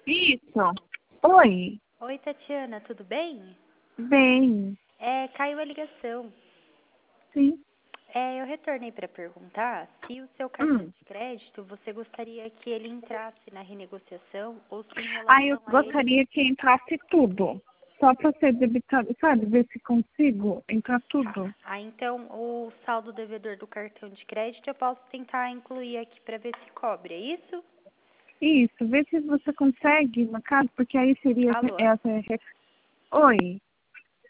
Isso. Oi. Oi, Tatiana, tudo bem? Bem. Caiu a ligação. Sim. Eu retornei para perguntar se o seu cartão Hum. de crédito você gostaria que ele entrasse na renegociação ou se em Eu relação a ele. gostaria que entrasse tudo. Só para ser debitado, sabe? Ver se consigo entrar tudo. Então o saldo devedor do cartão de crédito eu posso tentar incluir aqui para ver se cobre, é isso? Isso. Vê se você consegue, no caso, porque aí seria Alô? essa... Oi.